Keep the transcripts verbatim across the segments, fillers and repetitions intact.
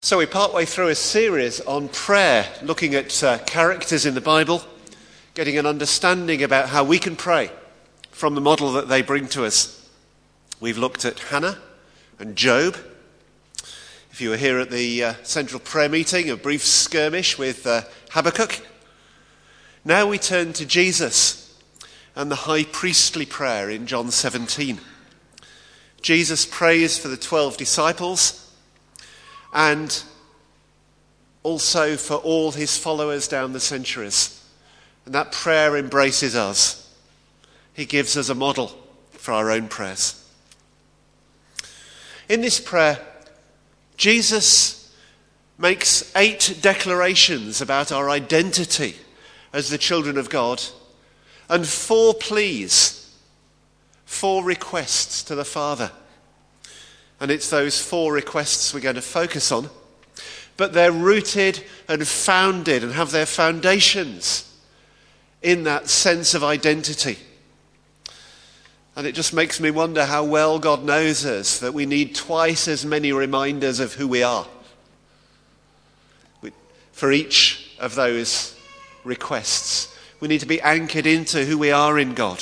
So we're partway through a series on prayer, looking at uh, characters in the Bible, getting an understanding about how we can pray from the model that they bring to us. We've looked at Hannah and Job. If you were here at the uh, central prayer meeting, a brief skirmish with uh, Habakkuk. Now we turn to Jesus and the high priestly prayer in John seventeen. Jesus prays for the twelve disciples and also for all his followers down the centuries. And that prayer embraces us. He gives us a model for our own prayers. In this prayer, Jesus makes eight declarations about our identity as the children of God and four pleas, four requests to the Father. And it's those four requests we're going to focus on. But they're rooted and founded and have their foundations in that sense of identity. And it just makes me wonder how well God knows us, that we need twice as many reminders of who we are for each of those requests. We need to be anchored into who we are in God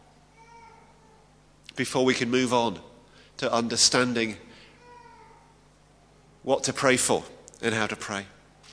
before we can move on to understanding what to pray for and how to pray.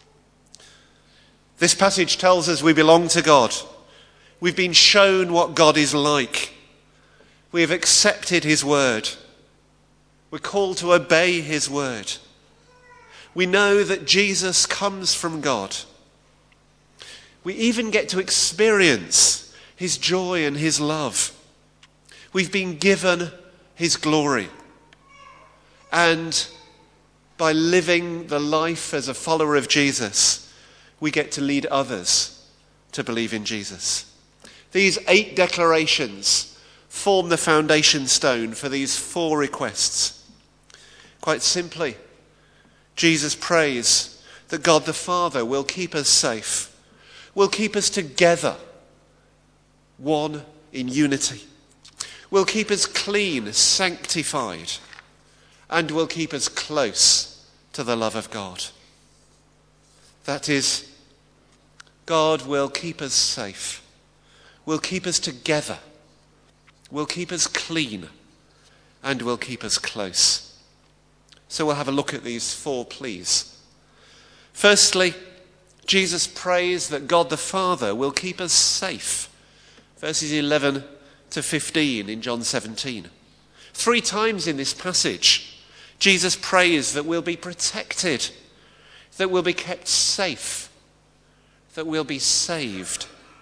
This passage tells us we belong to God. We've been shown what God is like. We have accepted his word. We're called to obey his word. We know that Jesus comes from God. We even get to experience his joy and his love. We've been given his glory. And by living the life as a follower of Jesus, we get to lead others to believe in Jesus. These eight declarations form the foundation stone for these four requests. Quite simply, Jesus prays that God the Father will keep us safe, will keep us together, one in unity, will keep us clean, sanctified, and will keep us close to the love of God. That is, God will keep us safe, will keep us together, will keep us clean, and will keep us close. So we'll have a look at these four pleas. Firstly, Jesus prays that God the Father will keep us safe. Verses eleven to fifteen in John seventeen. Three times in this passage, Jesus prays that we'll be protected, that we'll be kept safe, that we'll be saved.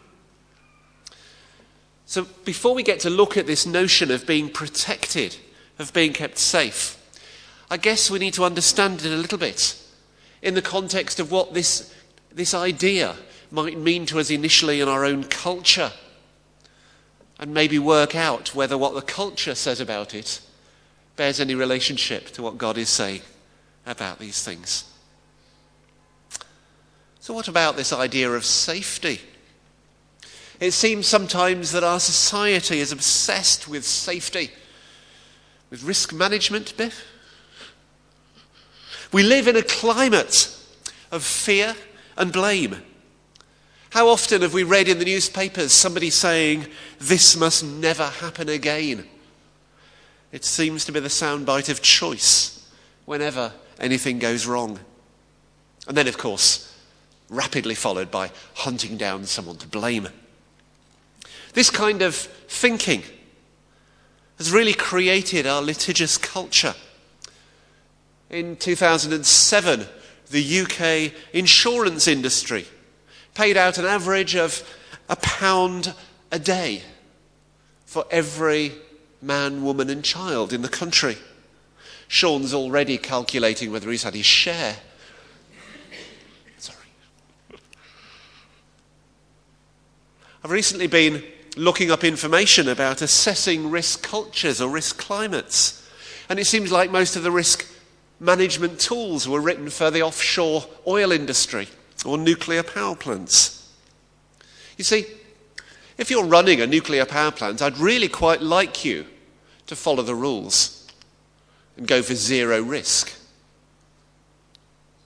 So before we get to look at this notion of being protected, of being kept safe, I guess we need to understand it a little bit in the context of what this, this idea might mean to us initially in our own culture, and maybe work out whether what the culture says about it bears any relationship to what God is saying about these things. So what about this idea of safety? It seems sometimes that our society is obsessed with safety, with risk management, Biff. We live in a climate of fear and blame. How often have we read in the newspapers somebody saying, "This must never happen again"? It seems to be the soundbite of choice whenever anything goes wrong. And then, of course, rapidly followed by hunting down someone to blame. This kind of thinking has really created our litigious culture. In two thousand seven, the U K insurance industry paid out an average of a pound a day for every man, woman and child in the country. Sean's already calculating whether he's had his share. Sorry. I've recently been looking up information about assessing risk cultures or risk climates. And it seems like most of the risk management tools were written for the offshore oil industry or nuclear power plants. You see, if you're running a nuclear power plant, I'd really quite like you to follow the rules and go for zero risk.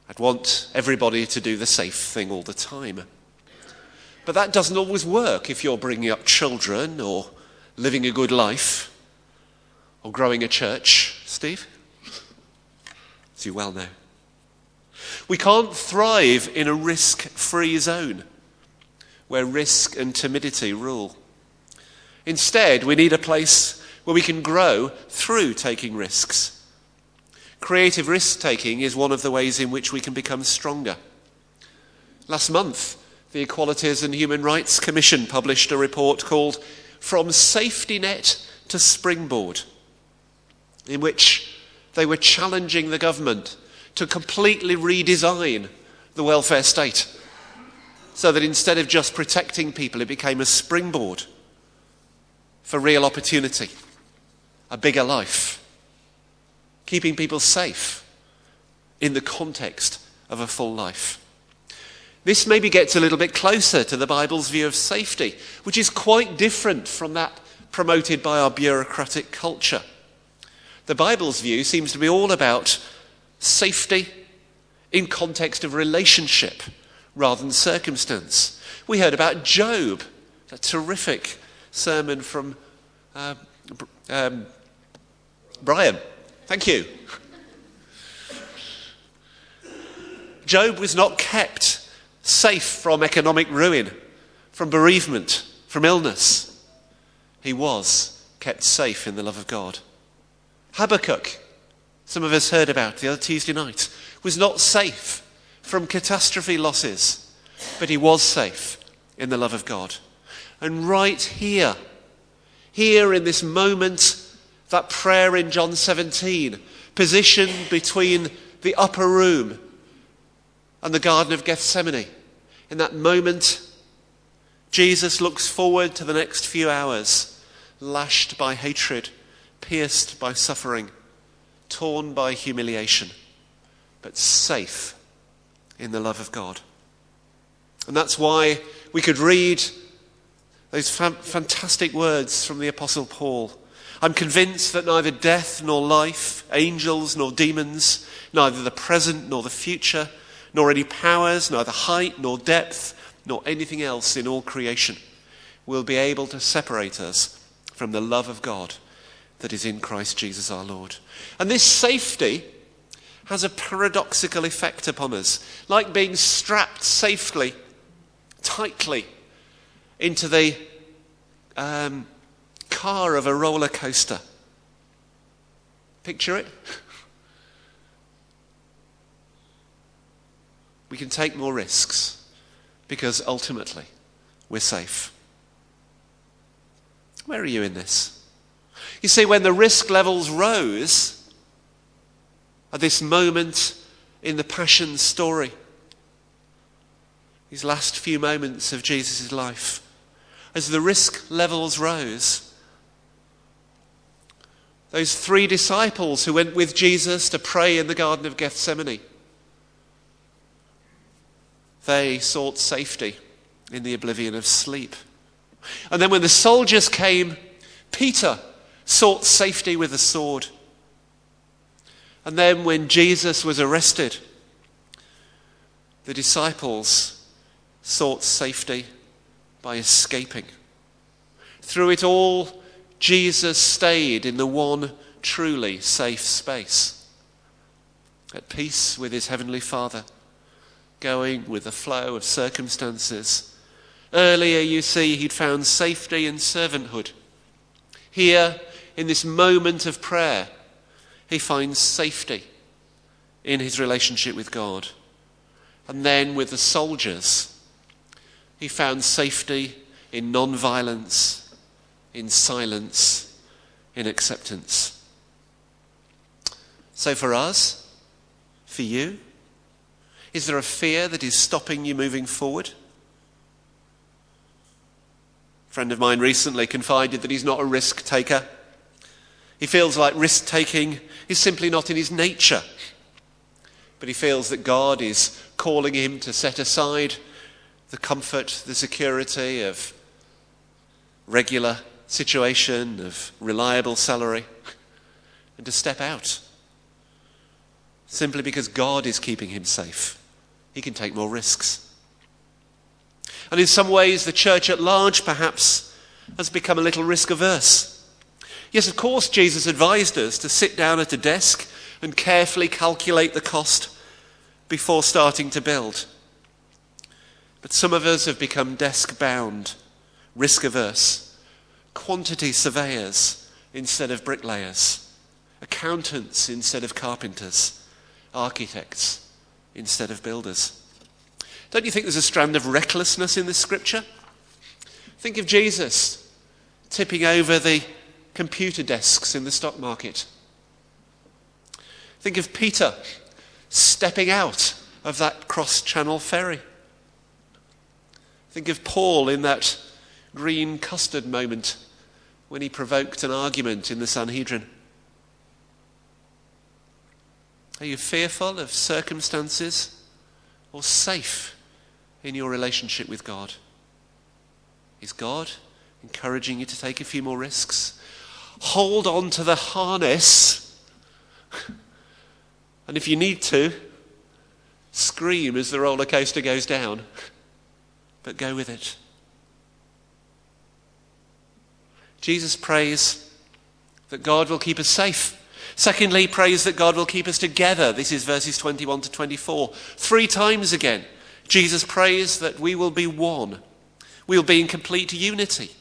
I'd want everybody to do the safe thing all the time. But that doesn't always work if you're bringing up children or living a good life or growing a church. Steve? As you well know. We can't thrive in a risk-free zone where risk and timidity rule. Instead, we need a place where we can grow through taking risks. Creative risk-taking is one of the ways in which we can become stronger. Last month, the Equalities and Human Rights Commission published a report called From Safety Net to Springboard, in which they were challenging the government to completely redesign the welfare state so that instead of just protecting people, it became a springboard for real opportunity, a bigger life, keeping people safe in the context of a full life. This maybe gets a little bit closer to the Bible's view of safety, which is quite different from that promoted by our bureaucratic culture. The Bible's view seems to be all about safety in context of relationship rather than circumstance. We heard about Job, a terrific sermon from uh, um, Brian. Thank you. Job was not kept safe from economic ruin, from bereavement, from illness. He was kept safe in the love of God. Habakkuk, some of us heard about the other Tuesday night, was not safe from catastrophe losses, but he was safe in the love of God. And right here, here in this moment, that prayer in John seventeen, positioned between the upper room and the Garden of Gethsemane. In that moment, Jesus looks forward to the next few hours, lashed by hatred, pierced by suffering, torn by humiliation, but safe in the love of God. And that's why we could read those fa- fantastic words from the Apostle Paul. I'm convinced that neither death nor life, angels nor demons, neither the present nor the future, nor any powers, neither height nor depth, nor anything else in all creation will be able to separate us from the love of God that is in Christ Jesus our Lord. And this safety has a paradoxical effect upon us, like being strapped safely, tightly into the um, car of a roller coaster. Picture it. We can take more risks because ultimately we're safe. Where are you in this? You see, when the risk levels rose at this moment in the Passion story, these last few moments of Jesus' life, as the risk levels rose, those three disciples who went with Jesus to pray in the Garden of Gethsemane, they sought safety in the oblivion of sleep. And then when the soldiers came, Peter sought safety with a sword. And then when Jesus was arrested, the disciples sought safety by escaping. Through it all, Jesus stayed in the one truly safe space, at peace with his heavenly Father, going with the flow of circumstances. Earlier, you see, he'd found safety in servanthood. Here, in this moment of prayer, he finds safety in his relationship with God. And then with the soldiers, he found safety in non-violence, in silence, in acceptance. So for us, for you, is there a fear that is stopping you moving forward? A friend of mine recently confided that he's not a risk taker. He feels like risk taking is simply not in his nature. But he feels that God is calling him to set aside the comfort, the security of regular situation, of reliable salary, and to step out. simply because God is keeping him safe. He can take more risks. And in some ways, the church at large, perhaps, has become a little risk-averse. Yes, of course, Jesus advised us to sit down at a desk and carefully calculate the cost before starting to build. But some of us have become desk-bound, risk-averse, quantity surveyors instead of bricklayers, accountants instead of carpenters, architects instead of builders. Don't you think there's a strand of recklessness in this scripture? Think of Jesus tipping over the computer desks in the stock market. Think of Peter stepping out of that cross-channel ferry. Think of Paul in that green custard moment when he provoked an argument in the Sanhedrin. Are you fearful of circumstances or safe in your relationship with God? Is God encouraging you to take a few more risks? Hold on to the harness, and if you need to, scream as the roller coaster goes down, but go with it. Jesus prays that God will keep us safe. Secondly, he prays that God will keep us together. This is verses twenty-one to twenty-four. Three times again, Jesus prays that we will be one. We will be in complete unity.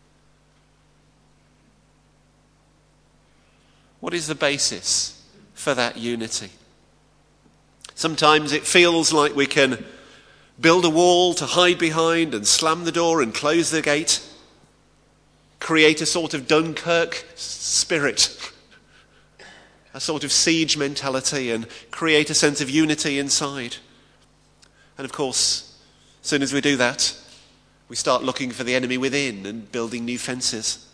What is the basis for that unity? Sometimes it feels like we can build a wall to hide behind and slam the door and close the gate, create a sort of Dunkirk spirit, a sort of siege mentality, and create a sense of unity inside. And of course, as soon as we do that, we start looking for the enemy within and building new fences.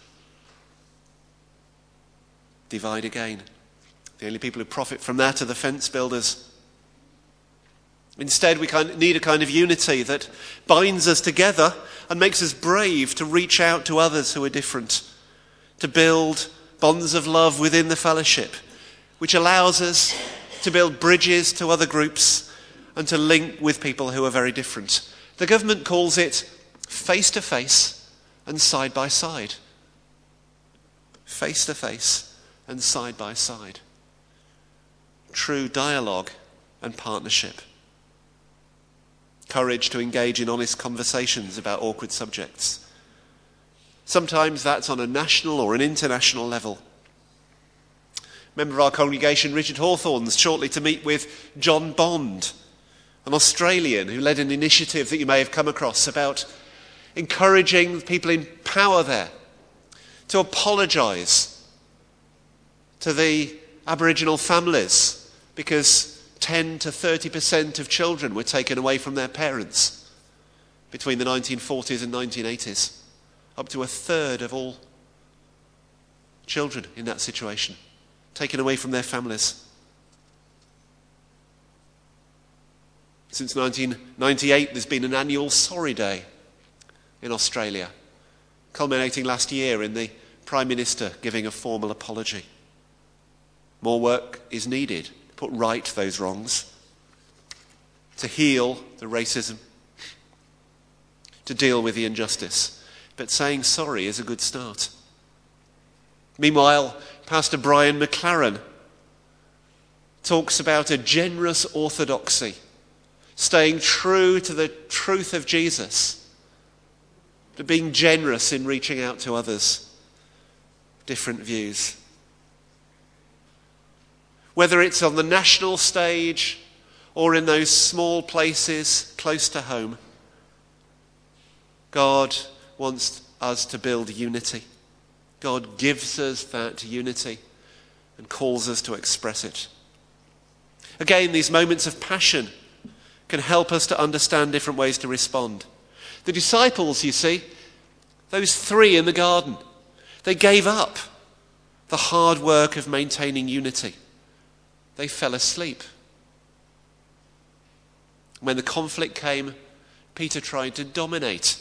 Divide again. The only people who profit from that are the fence builders. Instead, we kind of need a kind of unity that binds us together and makes us brave to reach out to others who are different, to build bonds of love within the fellowship, which allows us to build bridges to other groups and to link with people who are very different. The government calls it face-to-face and side-by-side. Face-to-face and side-by-side. True dialogue and partnership. Courage to engage in honest conversations about awkward subjects. Sometimes that's on a national or an international level. A member of our congregation, Richard Hawthorne's shortly to meet with John Bond, an Australian who led an initiative that you may have come across about encouraging people in power there to apologise to the Aboriginal families because ten to thirty percent of children were taken away from their parents between the nineteen forties and nineteen eighties. Up to a third of all children in that situation taken away from their families. Since nineteen ninety-eight, there's been an annual Sorry Day in Australia, culminating last year in the Prime Minister giving a formal apology. More work is needed to put right those wrongs, to heal the racism, to deal with the injustice. But saying sorry is a good start. Meanwhile, Pastor Brian McLaren talks about a generous orthodoxy, staying true to the truth of Jesus, to being generous in reaching out to others, different views. Whether it's on the national stage or in those small places close to home, God wants us to build unity. God gives us that unity and calls us to express it. Again, these moments of passion can help us to understand different ways to respond. The disciples, you see, those three in the garden, they gave up the hard work of maintaining unity. They fell asleep. When the conflict came, Peter tried to dominate.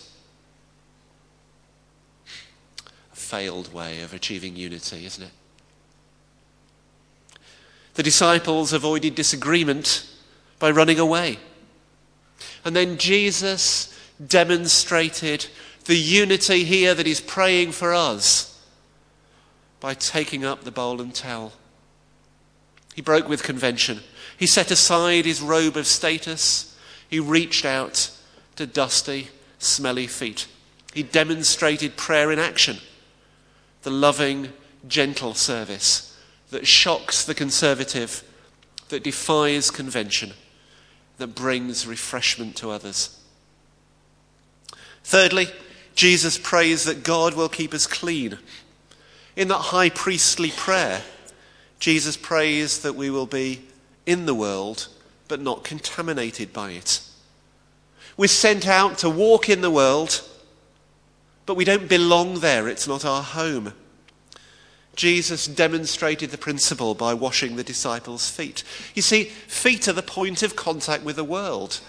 A failed way of achieving unity, isn't it? The disciples avoided disagreement by running away. And then Jesus demonstrated the unity here that he's praying for us by taking up the bowl and towel. He broke with convention. He set aside his robe of status. He reached out to dusty, smelly feet. He demonstrated prayer in action, the loving, gentle service that shocks the conservative, that defies convention, that brings refreshment to others. Thirdly, Jesus prays that God will keep us clean. In that high priestly prayer, Jesus prays that we will be in the world, but not contaminated by it. We're sent out to walk in the world, but we don't belong there. It's not our home. Jesus demonstrated the principle by washing the disciples' feet. You see, feet are the point of contact with the world.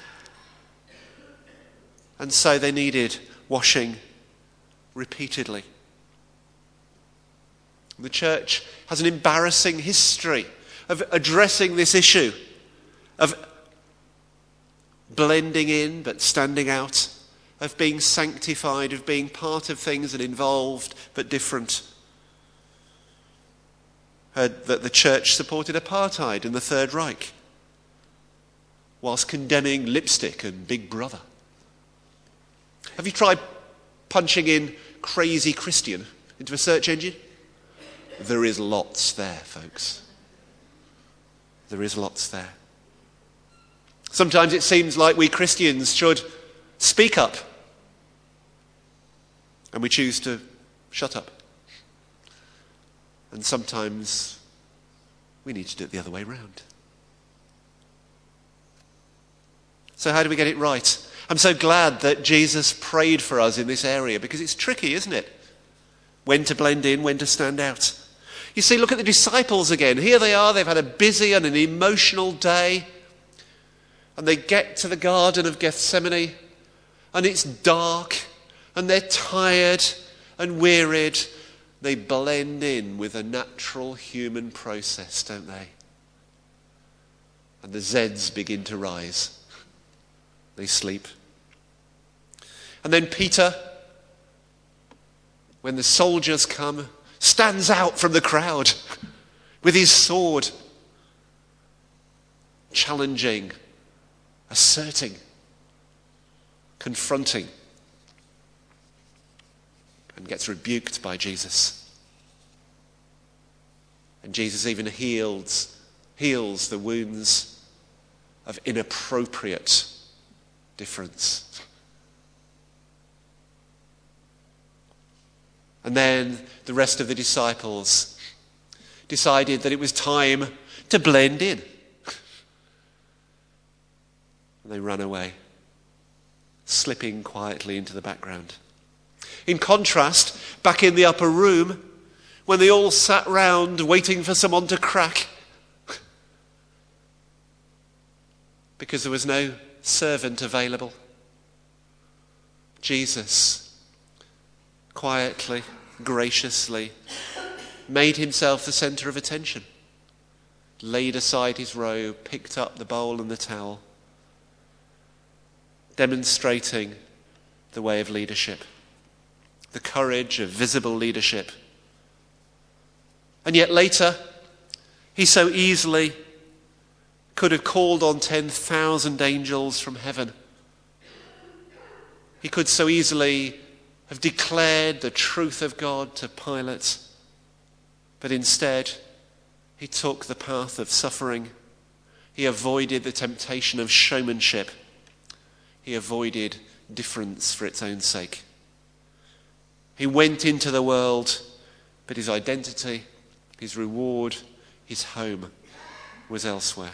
And so they needed washing repeatedly. The church has an embarrassing history of addressing this issue, of blending in but standing out, of being sanctified, of being part of things and involved but different. Heard that the church supported apartheid in the Third Reich, whilst condemning lipstick and Big Brother. Have you tried punching in crazy Christian into a search engine? There is lots there, folks. There is lots there. Sometimes it seems like we Christians should speak up, and we choose to shut up. And sometimes we need to do it the other way round. So how do we get it right? I'm so glad that Jesus prayed for us in this area, because it's tricky, isn't it? When to blend in, when to stand out. You see, look at the disciples again. Here they are, they've had a busy and an emotional day. And they get to the Garden of Gethsemane, and it's dark, and they're tired and wearied. They blend in with a natural human process, don't they? And the Zeds begin to rise. They sleep. And then Peter, when the soldiers come, stands out from the crowd with his sword, challenging, asserting, confronting, and gets rebuked by Jesus. And Jesus even heals, heals the wounds of inappropriate difference. And then the rest of the disciples decided that it was time to blend in. And they ran away, slipping quietly into the background. In contrast, back in the upper room, when they all sat round waiting for someone to crack, because there was no servant available, Jesus quietly, graciously made himself the centre of attention, laid aside his robe, picked up the bowl and the towel, demonstrating the way of leadership, the courage of visible leadership. And yet later, he so easily could have called on ten thousand angels from heaven. He could so easily have declared the truth of God to Pilate, but instead he took the path of suffering. He avoided the temptation of showmanship. He avoided difference for its own sake. He went into the world, but his identity, his reward, his home was elsewhere.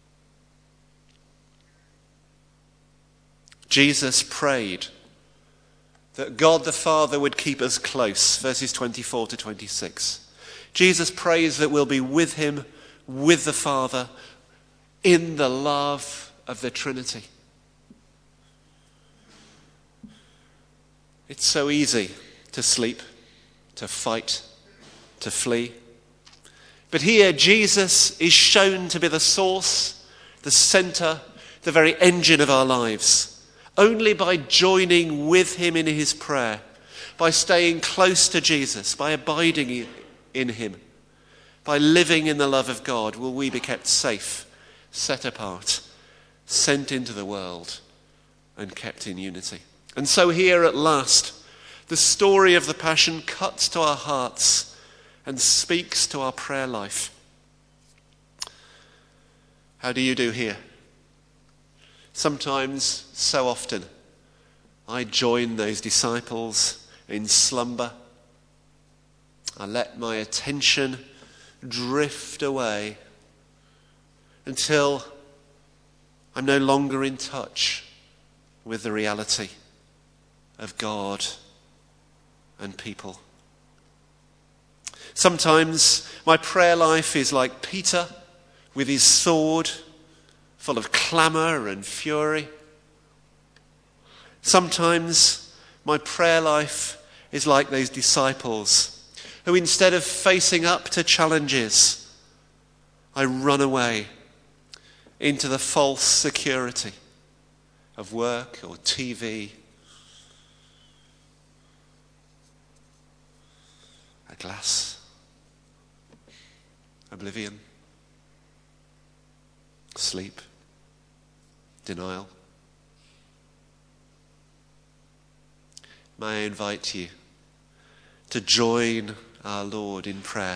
Jesus prayed that God the Father would keep us close, verses twenty-four to twenty-six. Jesus prays that we'll be with him, with the Father, in the love of the Trinity. It's so easy to sleep, to fight, to flee, But here Jesus is shown to be the source, the centre, the very engine of our lives. Only by joining with him in his prayer, by staying close to Jesus, by abiding in him, by living in the love of God, will we be kept safe, set apart, sent into the world, and kept in unity. And so here at last, the story of the Passion cuts to our hearts and speaks to our prayer life. How do you do here? Sometimes, so often, I join those disciples in slumber. I let my attention drift away until I'm no longer in touch with the reality of God and people. Sometimes my prayer life is like Peter with his sword, full of clamour and fury. Sometimes my prayer life is like those disciples who, instead of facing up to challenges, I run away into the false security of work or T V, a glass, oblivion, sleep, denial. May I invite you to join our Lord in prayer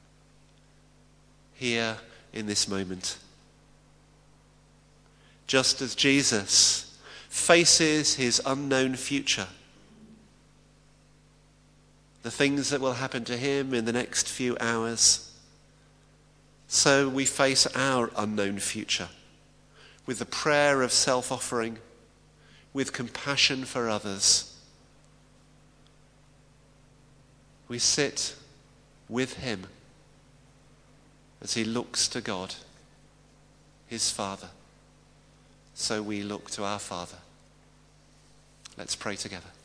here in this moment. Just as Jesus faces his unknown future, the things that will happen to him in the next few hours, so we face our unknown future with the prayer of self-offering, with compassion for others. We sit with him as he looks to God, his Father. So we look to our Father. Let's pray together.